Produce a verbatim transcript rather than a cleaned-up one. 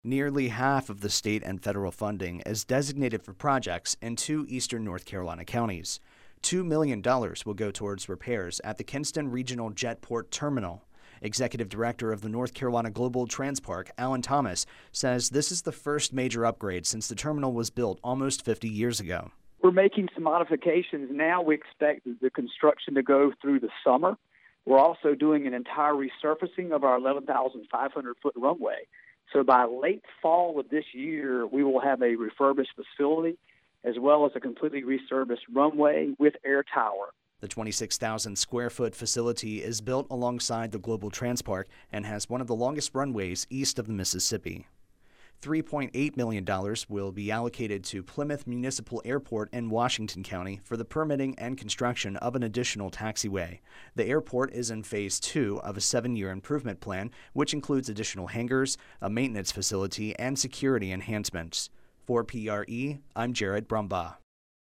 Nearly half of the state and federal funding is designated for projects in two eastern North Carolina counties. two million dollars will go towards repairs at the Kinston Regional Jetport Terminal. Executive Director of the North Carolina Global Transpark, Alan Thomas, says this is the first major upgrade since the terminal was built almost fifty years ago. We're making some modifications now. We expect the construction to go through the summer. We're also doing an entire resurfacing of our eleven thousand five hundred foot runway. So by late fall of this year, we will have a refurbished facility as well as a completely resurfaced runway with air tower. The twenty-six thousand square foot facility is built alongside the Global Transpark and has one of the longest runways east of the Mississippi. three point eight million dollars will be allocated to Plymouth Municipal Airport in Washington County for the permitting and construction of an additional taxiway. The airport is in phase two of a seven-year improvement plan, which includes additional hangars, a maintenance facility, and security enhancements. For P R E, I'm Jared Brumbaugh.